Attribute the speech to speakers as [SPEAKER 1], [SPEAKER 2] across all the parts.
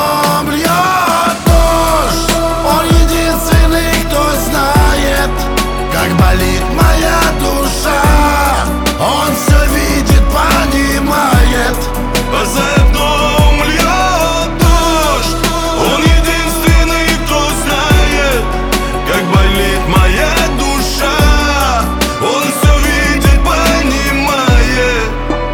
[SPEAKER 1] окном льет дождь. Он единственный, кто знает, как болит моя душа. Он все видит, понимает.
[SPEAKER 2] А за окном льет дождь. Он единственный, кто знает, как болит моя душа. Он все видит, понимает.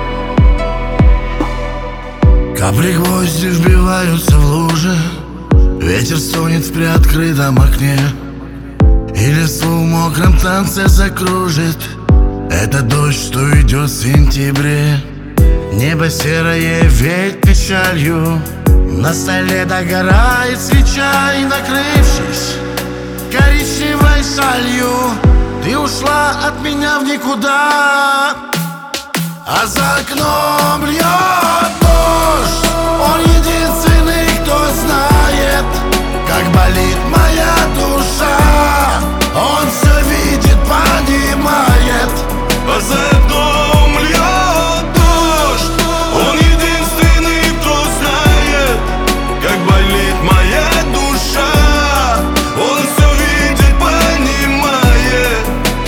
[SPEAKER 1] Капли гвозди вбиваются в лужи. Ветер стонет в приоткрытом окне, и листву в мокром танце закружит этот дождь, что идет в сентябре. Небо серое веет печалью, на столе догорает свеча, и, накрывшись коричневой шалью, ты ушла от меня в никуда. А за окном льет дождь. Он единственный, кто знает, как болит моя душа. Он все видит, понимает.
[SPEAKER 2] А за окном льет дождь. Он единственный, кто знает, как болит моя душа. Он все видит, понимает.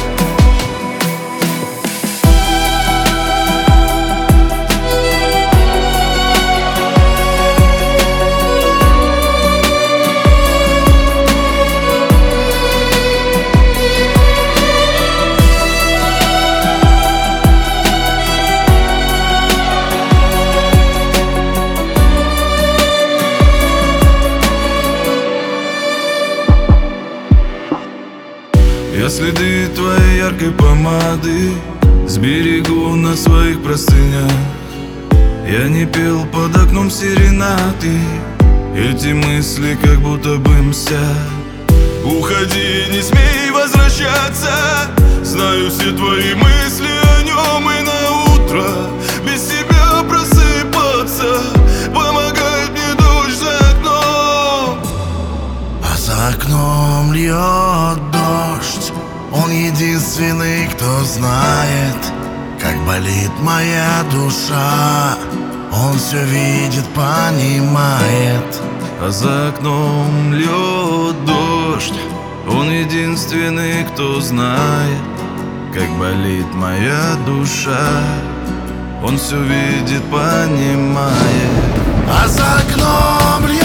[SPEAKER 2] Я следы твоей яркой помады сберегу на своих простынях. Я не пел под окном серенады, эти мысли как будто бы мстят. Уходи, не смей возвращаться. Знаю все твои мысли о нем, и на утро без тебя просыпаться помогает мне дождь за окном.
[SPEAKER 1] А за окном льет дождь. Он единственный, кто знает, как болит моя душа. Он все видит, понимает.
[SPEAKER 2] А за окном льет дождь. Он единственный, кто знает, как болит моя душа. Он все видит, понимает.
[SPEAKER 1] А за окном льет